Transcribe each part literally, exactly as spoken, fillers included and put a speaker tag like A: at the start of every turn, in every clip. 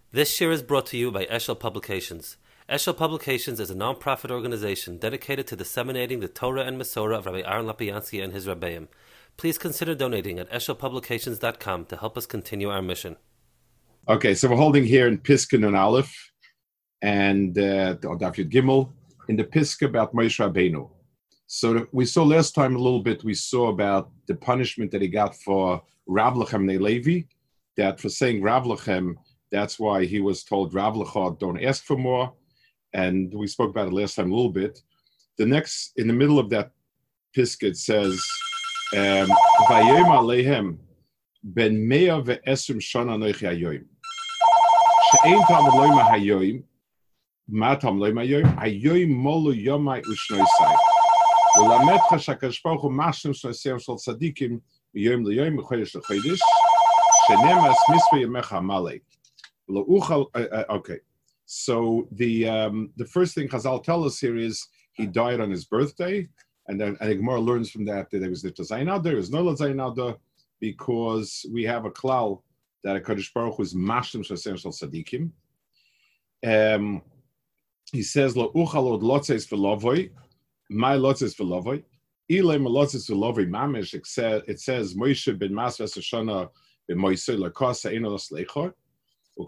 A: This year is brought to you by Eshel Publications. Eshel Publications is a non-profit organization dedicated to disseminating the Torah and Masorah of Rabbi Aaron Lapiansky and his Rebbeim. Please consider donating at eshel publications dot com to help us continue our mission.
B: Okay, so we're holding here in Piskin and Aleph, and uh, Daf Yud Gimel, in the Piska about Moshe Rabbeinu. So we saw last time a little bit, we saw about the punishment that he got for Rav Lechem Levi, that for saying Rav Lechem, that's why he was told, Rav Lecha, don't ask for more. And we spoke about it last time a little bit. The next, in the middle of that Piska, it says, um, Vayom Alehem, ben mea ve'esrim shana noich hayoim. She'ein talmud loima hayoim, ma talmud loima hayoim, hayoim molu yomai ushnoisai. V'lametcha shakadosh baruch hu mashlim shnoisayim shel tzadikim, v'yoim l'yoim, v'chodesh l'chodesh, she'nemas misvei yamecha amalek. Okay, so the um, the first thing Chazal tell us here is he died on his birthday, and then and Gemara learns from that that there was the Zayin Adar, there was no Zayin Adar, because we have a klal that a Kadosh Baruch Hu is mashlim shasem shel tzadikim. Um, he says lo uchal od lotzes v'lovoi, my lotzes v'lovoi, ilay ma lotzes v'lovoi mamish. It says it says Moshe ben Mas v'Sashana ben Moshe lekasa eno l'sleichor. Um,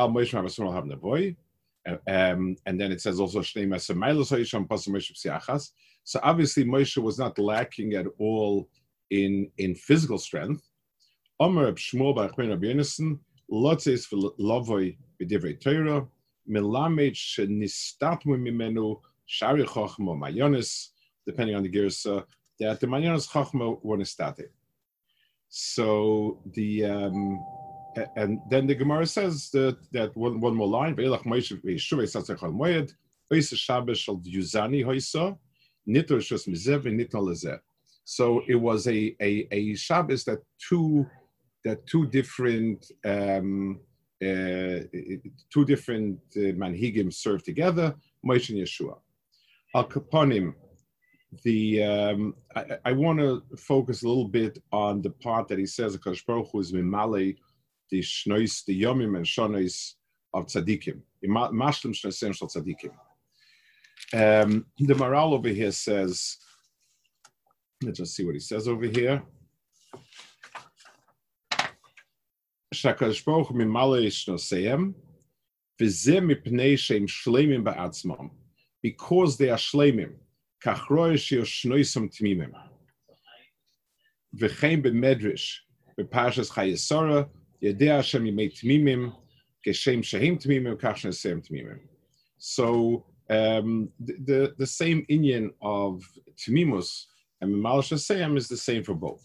B: and then it says also, so obviously Moshe was not lacking at all in, in physical strength. Depending on the girsa, that the mayonis chachma were nestate. So the um, And then the Gemara says that, that one, one more line, so it was a, a, a Shabbos that two that two different um, uh, two different uh, manhigim served together, Moshe and Yeshua. Al Kaponim, the um, I, I want to focus a little bit on the part that he says Kadosh Baruch Hu is mimale the shnois, the yomim and shonos of tzadikim. Mashlim shnosem shel tzadikim. Um, the Maral over here says, let's just see what he says over here. Shakadosh Baruch Hu mimale shnoseim, v'zeh mipnei sheim shleimim ba'atzmam, because they are shleimim, kachroy sheo shnoisam tmimim. V'chein b'medrash, b'parshas Chayesora, so um, the, the the same inyan of tmimus and Mimal Shasem is the same for both.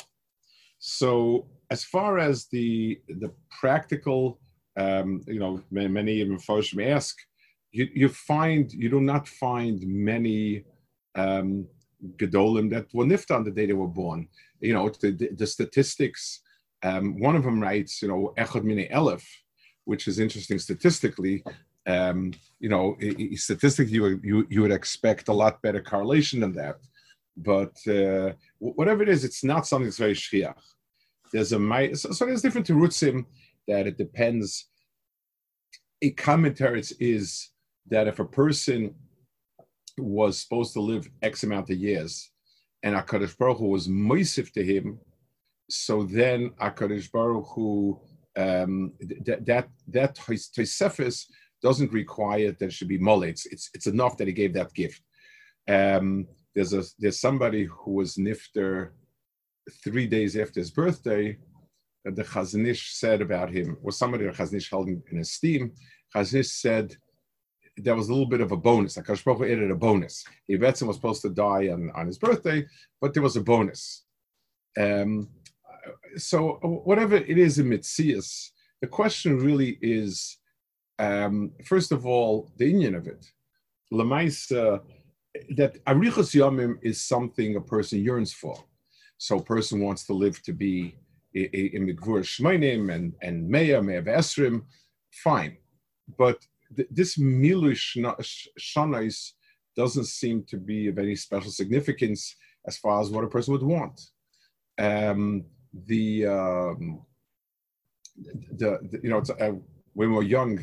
B: So as far as the the practical, um, you know, many even folks may ask, you you find you do not find many um, gedolim that were nifta on the day they were born. You know, the, the, the statistics. Um, one of them writes, you know, Echad Mine Elef, which is interesting statistically. Um, you know, statistically, you, you you would expect a lot better correlation than that. But uh, whatever it is, it's not something that's very shchiach. There's a so, so there's different terutzim that it depends. A commentary is that if a person was supposed to live X amount of years, and HaKadosh Baruch Hu was moisif to him, so then HaKadosh Baruch Hu, um, that that that Tosefes doesn't require that it should be moleh. It's, it's it's enough that he gave that gift. Um, there's a there's somebody who was nifter three days after his birthday. That the Chazon Ish said about him was somebody that Chazon Ish held in, in esteem. Chazon Ish said there was a little bit of a bonus. HaKadosh Baruch Hu added a bonus. He was supposed to die on, on his birthday, but there was a bonus. Um, So whatever it is in Mitzias, the question really is, um, first of all, the inyan of it. Lamaisa, that Arichos Yomim is something a person yearns for. So a person wants to live to be in Mikvur Shmoinim and and Meya, Meya Esrim, fine. But th- this Milu Shanais doesn't seem to be of any special significance as far as what a person would want. Um, the, um, the, the you know, it's, uh, when we were young,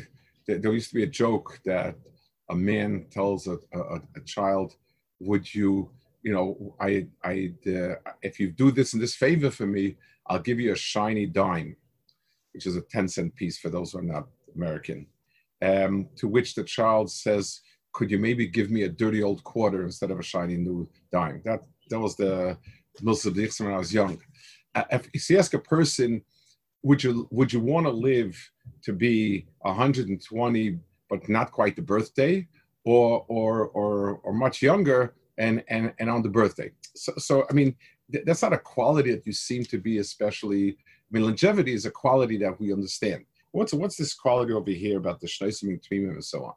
B: there, there used to be a joke that a man tells a, a, a child, would you, you know, I, I, uh, if you do this and this favor for me, I'll give you a shiny dime, which is a ten cent piece for those who are not American. Um, to which the child says, could you maybe give me a dirty old quarter instead of a shiny new dime? That that was the Milsa B'dichs when I was young. Uh, if you ask a person, would you would you want to live to be one hundred twenty but not quite the birthday, or or or or much younger and and and on the birthday? So so I mean, th- that's not a quality that you seem to be especially. I mean, longevity is a quality that we understand. What's what's this quality over here about the Shnosim and Tmimim and so on?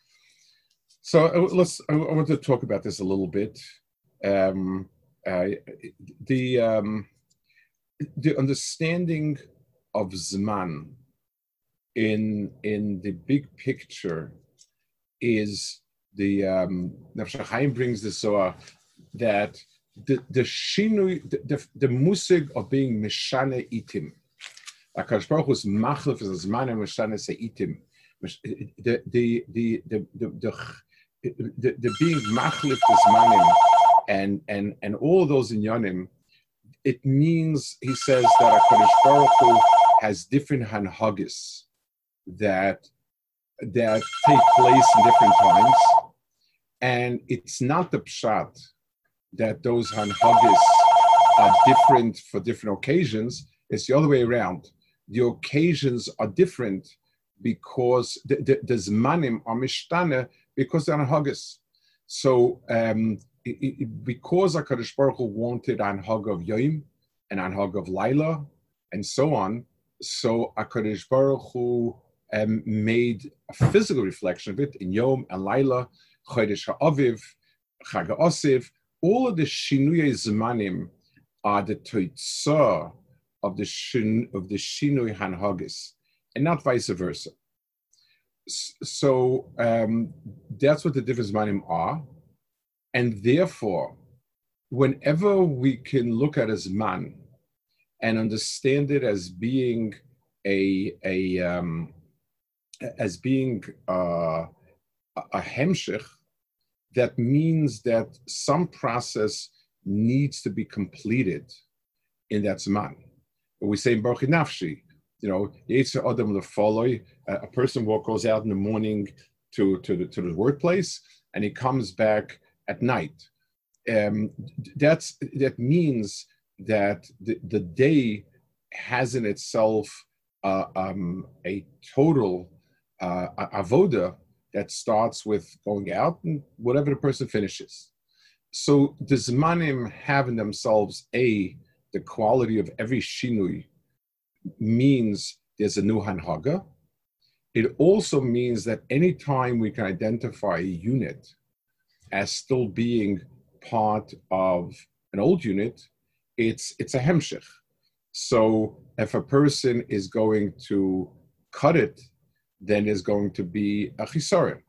B: So uh, let's. I, I want to talk about this a little bit. Um, uh, the um, the understanding of Zman in in the big picture is the um, Nefesh HaChaim brings this so that the the shinui the, the, the musig of being mishane itim. HaKadosh Baruch Hu's machlef is Zman and mishane seitim. The the the the the the, the, the being machlef is Zmanim and and and all those in Yonim, it means, he says, that HaKadosh Baruch Hu has different hanhagis that that take place in different times, and it's not the pshat that those hanhagis are different for different occasions. It's the other way around. The occasions are different because the, the, the zmanim are mishtane because they're hanhagis. So um, it, it, because HaKadosh Baruch Hu wanted hanhag of Yom and hanhag of Laila and so on, so HaKadosh Baruch Hu um, made a physical reflection of it in Yom and Laila, Chodesh HaAviv, Chag HaOsiv. All of the Shinuyei Zmanim are the Toitzah of the shin, of the Shinui Hanhagis, and not vice versa. So um, that's what the different Zmanim are, and therefore, whenever we can look at a Zman and understand it as being a a um, as being uh, a hemshich, that means that some process needs to be completed in that Zman. We say in Baruch Nafshi, you know, Yetzer Adam Lefoloi, a person who goes out in the morning to, to, the, to the workplace and he comes back at night. Um, that's that means that the, the day has in itself uh, um, a total uh, avoda that starts with going out and whatever the person finishes. So the Zmanim have in themselves a the quality of every shinui means there's a new hanhaga. It also means that any time we can identify a unit as still being part of an old unit, it's it's a hemshich. So if a person is going to cut it, then there's going to be a chisaron.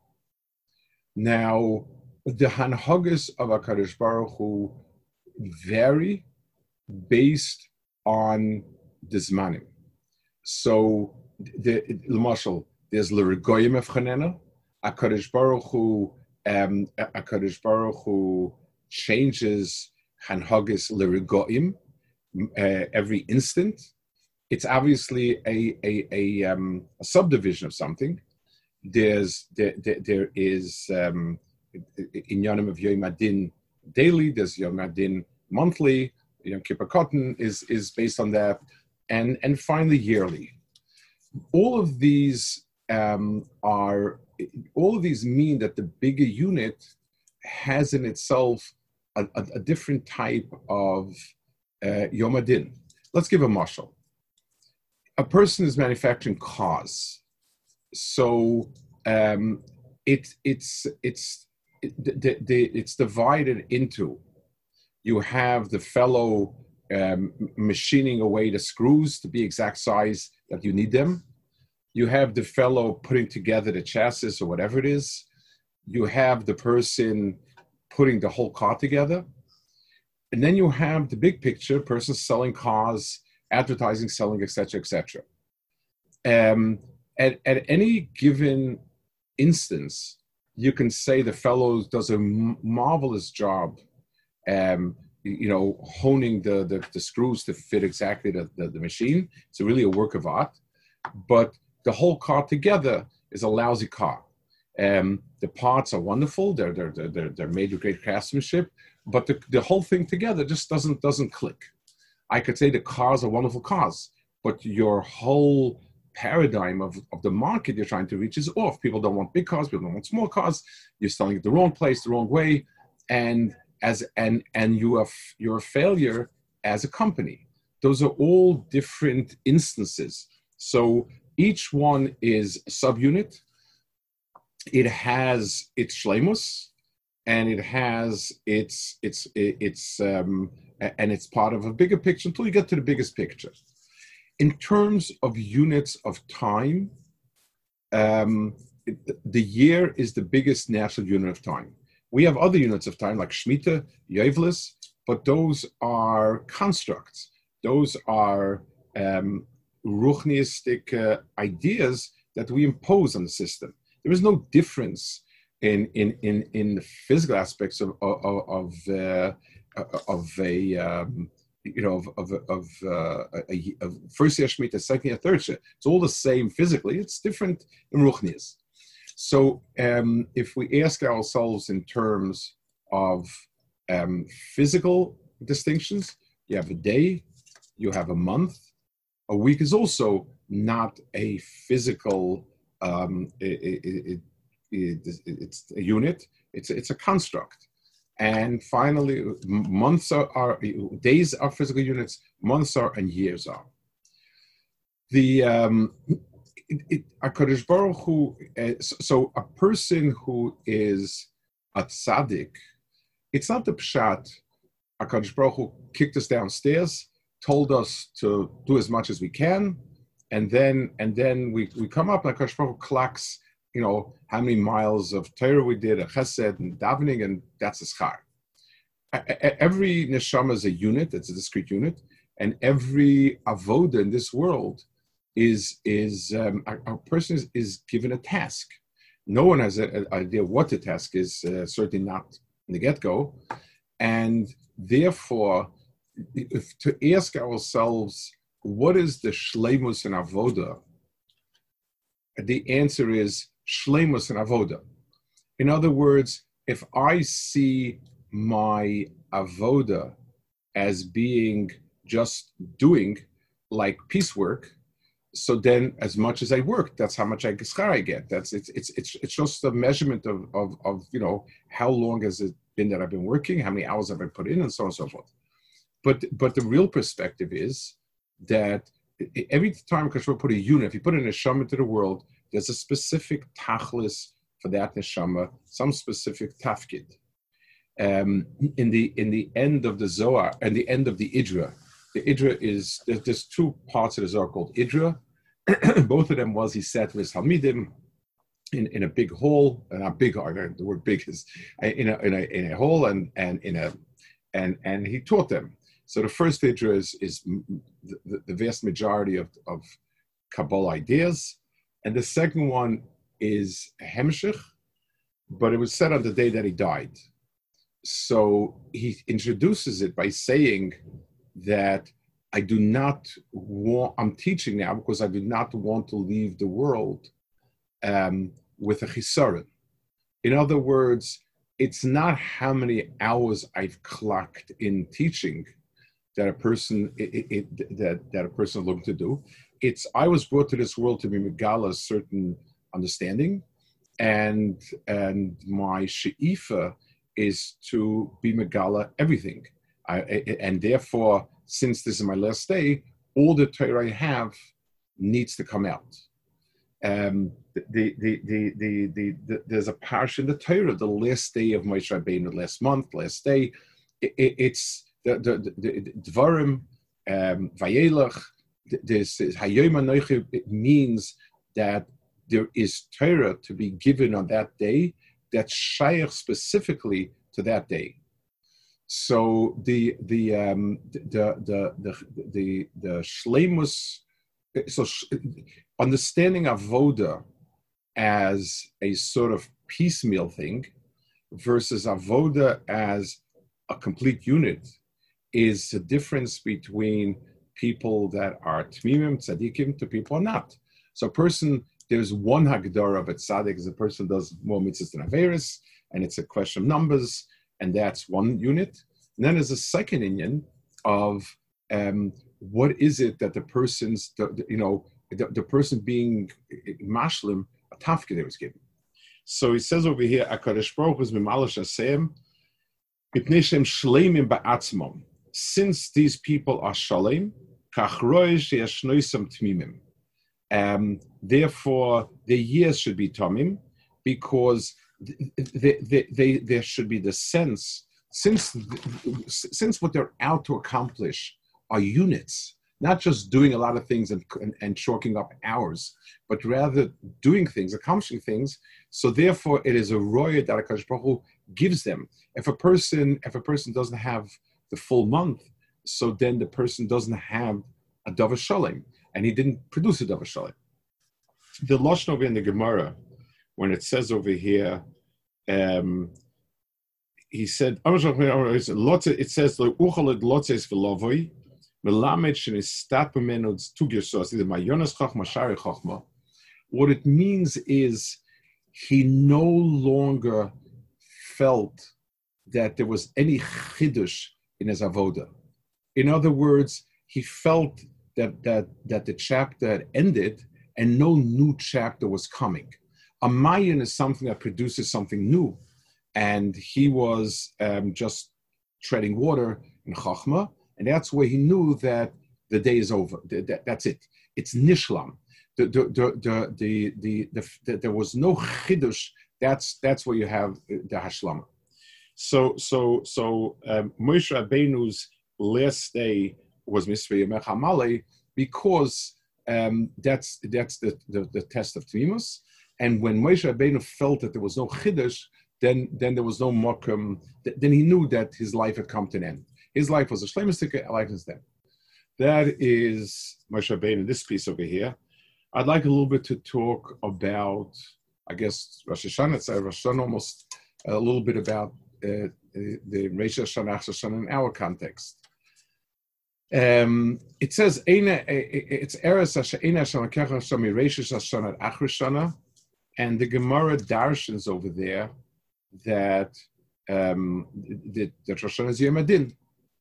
B: Now, the hanhagas of HaKadosh Baruch Hu vary based on the zmanim. So, the l'mashal, there's l'regoyim evchanena. HaKadosh Baruch Hu, um, HaKadosh Baruch Hu changes hanhagas l'regoyim uh, every instant. It's obviously a a a, um, a subdivision of something. There's there there, there is um, in Yonim of Yom Adin daily. There's Yom Adin monthly. Yom Kippur Cotton is is based on that, and and finally yearly. All of these um, are all of these mean that the bigger unit has in itself a, a, a different type of uh, Yom Adin. Let's give a mashal. A person is manufacturing cars, so um, it, it's it's it, the, the, it's divided into. You have the fellow um, machining away the screws to be exact size that you need them. You have the fellow putting together the chassis or whatever it is. You have the person putting the whole car together, and then you have the big picture person selling cars, advertising, selling, et cetera, et cetera. Um, at, at any given instance, you can say the fellow does a m- marvelous job, um, you know, honing the, the, the screws to fit exactly the, the, the machine. It's really a work of art, but the whole car together is a lousy car. Um, the parts are wonderful; they're they're they're they're made with great craftsmanship, but the, the whole thing together just doesn't doesn't click. I could say the cars are wonderful cars, but your whole paradigm of, of the market you're trying to reach is off. People don't want big cars, people don't want small cars. You're selling it the wrong place, the wrong way, and as and and you are you're a failure as a company. Those are all different instances. So each one is a subunit. It has its shleimus, and it has its its its um, and it's part of a bigger picture until you get to the biggest picture. In terms of units of time, um, it, the year is the biggest natural unit of time. We have other units of time like Shemitah, Yevlis, but those are constructs. Those are um, ruchniistic uh, ideas that we impose on the system. There is no difference in in in, in the physical aspects of of of, uh, of a um, you know of of, of, uh, a, of first year Shemitah, second year, third year. It's all the same physically. It's different in ruchnias. So um, if we ask ourselves in terms of um, physical distinctions, you have a day, you have a month. A week is also not a physical, um, it, it, it, it, it's a unit, it's, it's a construct. And finally, months are, are, days are physical units, months are, and years are. The, um, it, it, HaKadosh Baruch Hu, uh, so, so a person who is a tzaddik, it's not the pshat, HaKadosh Baruch Hu kicked us downstairs, told us to do as much as we can, and then and then we, we come up and HaKadosh Baruch Hu clocks, you know, how many miles of Torah we did, a chesed and davening, and that's a schar. Every neshama is a unit, it's a discrete unit, and every avoda in this world is, is um, a, a person is, is given a task. No one has an idea what the task is, uh, certainly not in the get-go, and therefore, if to ask ourselves, what is the shleimus and avoda? The answer is shleimus and avoda. In other words, if I see my avoda as being just doing like piecework, so then as much as I work, that's how much I I get. That's it's it's it's it's just a measurement of of of you know how long has it been that I've been working, how many hours have I put in, and so on and so forth. But but the real perspective is that every time because we put a unit, if you put a neshama into the world, there's a specific tachlis for that neshama, some specific tafkid. Um, in the in the end of the Zohar and the end of the Idra, the Idra is there's, there's two parts of the Zohar called Idra. Both of them was he sat with Hamidim in, in a big hall, and not big, the word big is in a in a in a hall, and and in a and and he taught them. So the first Idra is, is the, the vast majority of, of Kabbalah ideas. And the second one is Hemshech, but it was said on the day that he died. So he introduces it by saying that I do not want, I'm teaching now because I do not want to leave the world um, with a chisaron. In other words, it's not how many hours I've clocked in teaching that a person it, it, that that a person is looking to do. It's I was brought to this world to be megala a certain understanding, and and my she'ifa is to be megala everything. I, and therefore, since this is my last day, all the Torah I have needs to come out. Um, the, the, the, the, the, the, there's a parsha in the Torah, the last day of Moshe Rabbeinu, last month, last day. It, it, it's the the the, the Dvarim, um, Vayelach. This is Hayom HaNochi. It means that there is Torah to be given on that day that's shaykh specifically to that day. So the the um, the the the the the shleimus. So understanding avoda as a sort of piecemeal thing versus avoda as a complete unit is the difference between people that are tmimim, tzaddikim, to people who are not. So a person, there's one hagdara of a tzaddik, is a person does more mitzvahs than averis, and it's a question of numbers, and that's one unit. And then there's a second inyan of um, what is it that the person's, the, the, you know, the, the person being mashlim, a tafkid that was given. So he says over here, HaKadosh Baruch Hu is mimalash asem, mipnei shem shleimim ba'atzmom. Since these people are shalem, kach roish yeshnoisam tmimim. Um, therefore, their years should be tamim, because they, they, they, there should be the sense, since, since what they're out to accomplish are units, not just doing a lot of things and, and, and chalking up hours, but rather doing things, accomplishing things. So therefore, it is a royal that HaKadosh Baruch Hu gives them. If a person, if a person doesn't have the full month, so then the person doesn't have a Davar Shalom, and he didn't produce a Davar Shalom. The Lashon over in the Gemara, when it says over here, um, he said, it says, what it means is he no longer felt that there was any chidush in his avoda. In other words, he felt that that that the chapter had ended and no new chapter was coming. A mayan is something that produces something new, and he was um, just treading water in chachma. And that's where he knew that the day is over. That, that's it. It's nishlam. The, the, the, the, the, the, the, the, there was no chidush. That's that's where you have the hashlama. So so so um, Moshe Rabbeinu's last day was Misvei Yemei Hamale, because um, that's that's the, the, the test of Tmimus. And when Moshe Rabbeinu felt that there was no chidush, then then there was no mokum. Then he knew that his life had come to an end. His life was a shleimistika, life is dead. That is Moshe Rabbeinu, this piece over here. I'd like a little bit to talk about, I guess, Rosh Hashanah. It's Rosh Hashanah, almost a little bit about uh, the Rosh Hashanah, Rosh Hashanah in our context. Um, it says, it's Eretz Hashanah, Eina Hashanah, Kecha Hashanah, Rosh Hashanah, Achar Hashanah, and the Gemara darshans over there that um, that Rosh Hashanah is Yom Adin.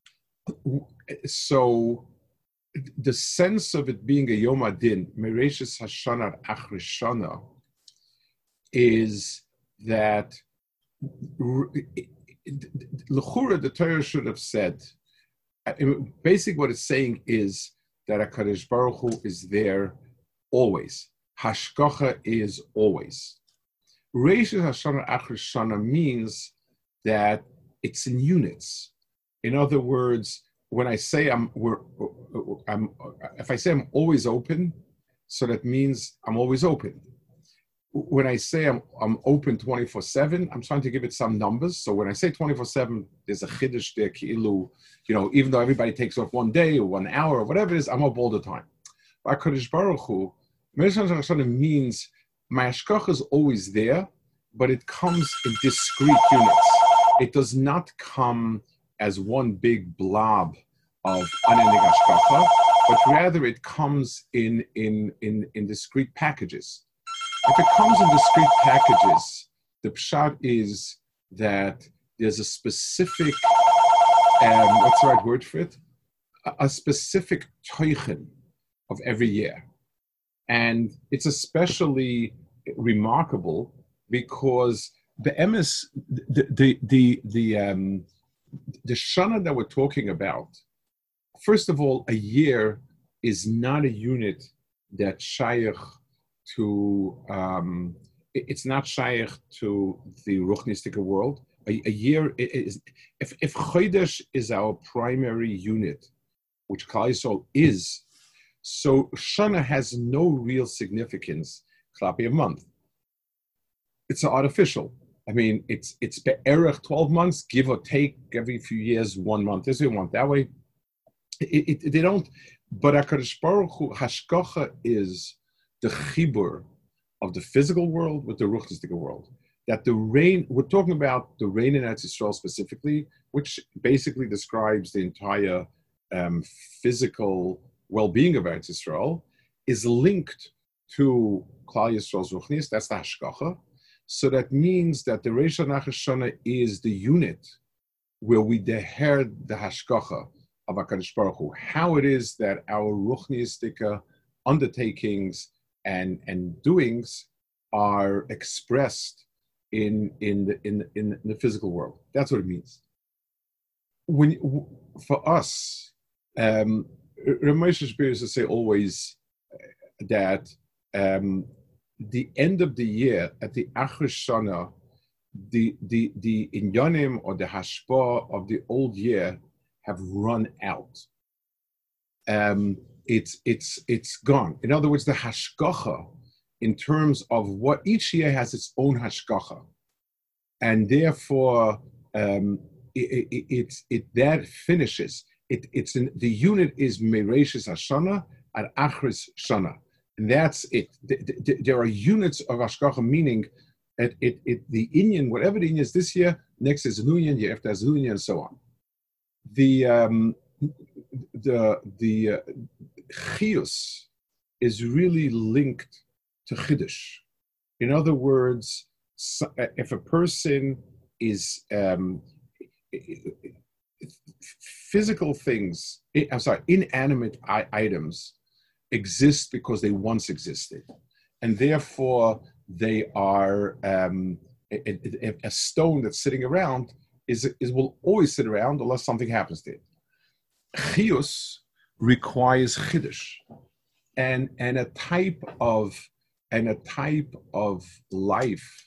B: So the sense of it being a Yom Adin, Mereishis Hashanah Achar Shana, is that L'chura, the Torah should have said, basically what it's saying is that HaKadosh Baruch Hu is there always. Hashgacha is always. Reishis Hashanah Achar Shana means that it's in units. In other words, when I say I'm, we're, I'm, if I say I'm always open, so that means I'm always open. When I say I'm, I'm open twenty-four seven, I'm trying to give it some numbers. So when I say twenty-four seven, there's a chiddush there, ki'ilu, you know, even though everybody takes off one day or one hour or whatever it is, I'm up all the time. But HaKadosh Baruch Hu, means my hashgacha is always there, but it comes in discrete units. It does not come as one big blob of unending hashgacha, but rather it comes in, in, in, in discrete packages. If it comes in discrete packages, the pshat is that there's a specific, um, what's the right word for it? A, a specific toichen of every year. And it's especially remarkable because the emes, the, the, the, the, um, the shana that we're talking about, first of all, a year is not a unit that shaykh to, um, it's not shaykh to the ruchnistic world. A, a year is, if, if chodesh is our primary unit, which Klal Yisrael is, so shana has no real significance, klapi a month. It's artificial. I mean, it's it's be'erech twelve months, give or take, every few years, one month this way, one month that way. It, it, they don't, but HaKadosh Baruch Hu, hashgacha is the chibur of the physical world with the ruchnistic world. That the rain, we're talking about the rain in Eretz Yisrael specifically, which basically describes the entire um, physical well-being of Eretz Yisrael, is linked to Klal Yisrael's ruchnis. That's the hashgacha. So that means that the Reish Shana is the unit where we deher the hashgacha of HaKadosh Baruch Hu, how it is that our ruchnistic undertakings and, and doings are expressed in, in, the, in, in the physical world. That's what it means. When, for us, um, Ramesh Shapiro used to say always that um, the end of the year, at the Achar Shana, the, the, the inyanim or the hashpah of the old year have run out. Um, it's it's it's gone. In other words, the hashgacha, in terms of what each year has its own hashgacha, and therefore um, it, it, it it that finishes. It it's in, the unit is Mereishis Hashana and Achris Shana, and that's it. The, the, there are units of hashgacha, meaning it, it, it the inyan, whatever the inyan is this year, next is a new inyan, year after is a new inyan, and so on. The um, the the uh, chiyus is really linked to chiddush. In other words, so, uh, if a person is um, physical things, I'm sorry, inanimate I- items exist because they once existed, and therefore they are um, a, a, a stone that's sitting around. Is, is will always sit around unless something happens to it. Chiyus requires chiddush, and and a type of and a type of life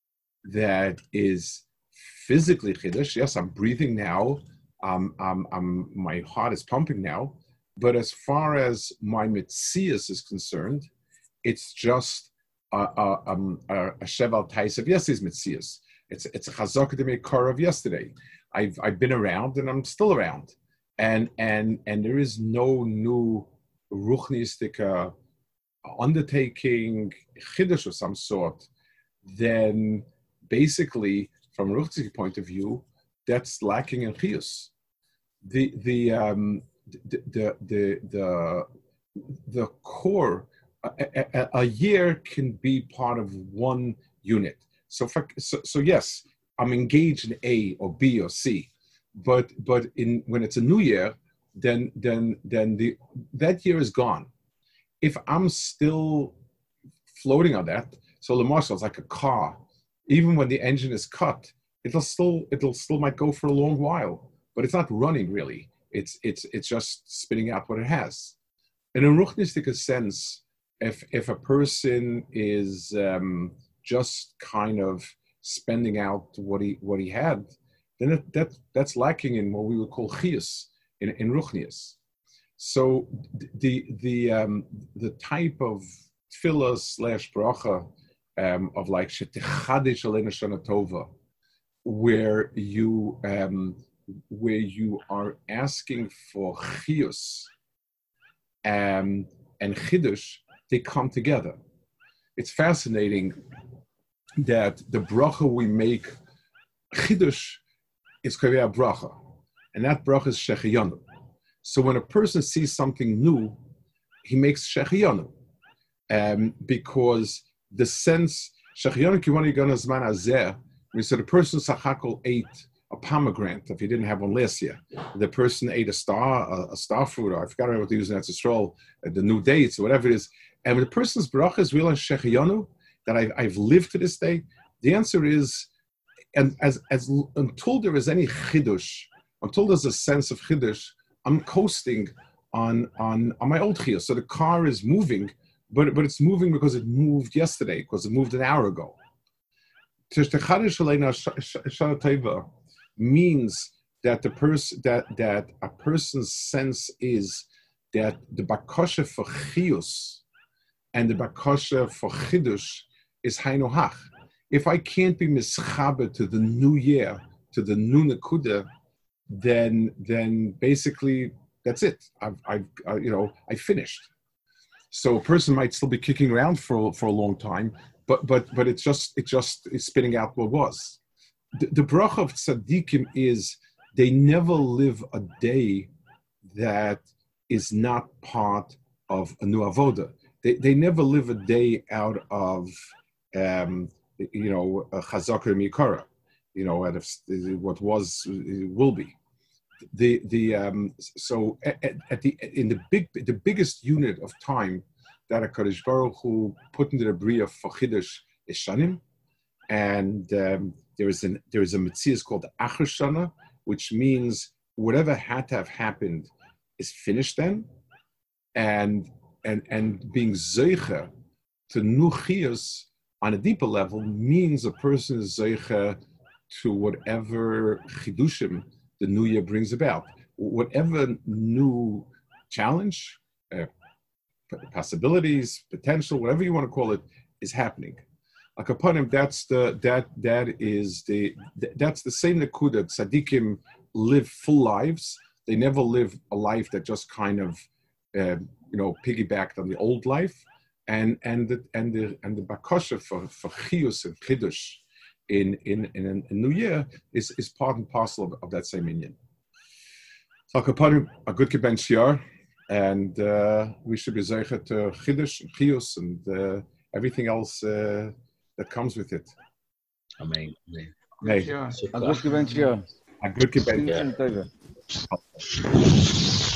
B: that is physically chiddush. Yes, I'm breathing now. Um, I'm, I'm my heart is pumping now. But as far as my mitzias is concerned, it's just a a, um, a, a sheval tais of yesterday's mitzias. It's it's a chazaka to make car of yesterday. I've I've been around and I'm still around, and and and there is no new ruchnistic uh, undertaking chiddush of some sort. Then basically, from a ruchnistic point of view, that's lacking in chiyus. The the um the the the the, the core a, a, a year can be part of one unit. So, for, so, so yes, I'm engaged in A or B or C, but but in when it's a new year, then then then the that year is gone. If I'm still floating on that, so the marshal is like a car. Even when the engine is cut, it'll still it'll still might go for a long while, but it's not running really. It's it's it's just spitting out what it has. In a ruchnistic sense, if if a person is um, just kind of spending out what he what he had, then it, that that's lacking in what we would call chiyus in in ruchnius. So the the um, the type of tefillah slash bracha um, of like shetechadish aleinu shana tova, where you um, where you are asking for chiyus um, and chiddush, they come together. It's fascinating that the bracha we make, chiddush, is kaveh bracha, and that bracha is shechiyanu. So when a person sees something new, he makes shechiyanu, um, because the sense shechiyanu kiwani gana zman azeh. We said the person sachakol ate a pomegranate if he didn't have one last year. The person ate a star, a, a star fruit, or I forgot what they use in Etzisrol, the new dates, or whatever it is. And when the person's bracha is real and shechiyanu, that I've, I've lived to this day, the answer is, and as as until there is any chidush, until there's a sense of chidush, I'm coasting on on on my old chiyus. So the car is moving, but but it's moving because it moved yesterday, because it moved an hour ago. Means that the person that that a person's sense is that the bakosha for chiyus and the bakosha for chidush is hainu hach. If I can't be mischaber to the new year, to the new nekuda, then then basically that's it. I've I've uh, you know I finished. So a person might still be kicking around for for a long time, but but but it's just it just is spitting out what was. The, the bracha of tzaddikim is they never live a day that is not part of a new avoda. They they never live a day out of um, you know a chazaka mikara, you know out of what was will be. The the um, so at, at the in the big the biggest unit of time that a Kadosh Baruch Hu put into the bria for Chiddush is Shanim, and um, there is an there is a mitzvah called the Acher Shana, which means whatever had to have happened is finished then, and and and being zeicha to nuchias on a deeper level means a person is zeicha to whatever chidushim the new year brings about, whatever new challenge, uh, possibilities, potential, whatever you want to call it, is happening. Like upon him, that's the that that is the that's the same nakuda. Tzaddikim live full lives. They never live a life that just kind of uh, you know piggybacked on the old life, and and the and the and the bakosha for for chiyus and chiddush in in in a new year is is part and parcel of, of that same inyan. So upon him, a good kiben shiar, and uh, we should be zeicha to chiddush and chiyus and uh, everything else uh, that comes with it.
C: Amen. Amen.
B: Hey,
D: A good kiben shiar.
B: a good kiben.
D: Yeah.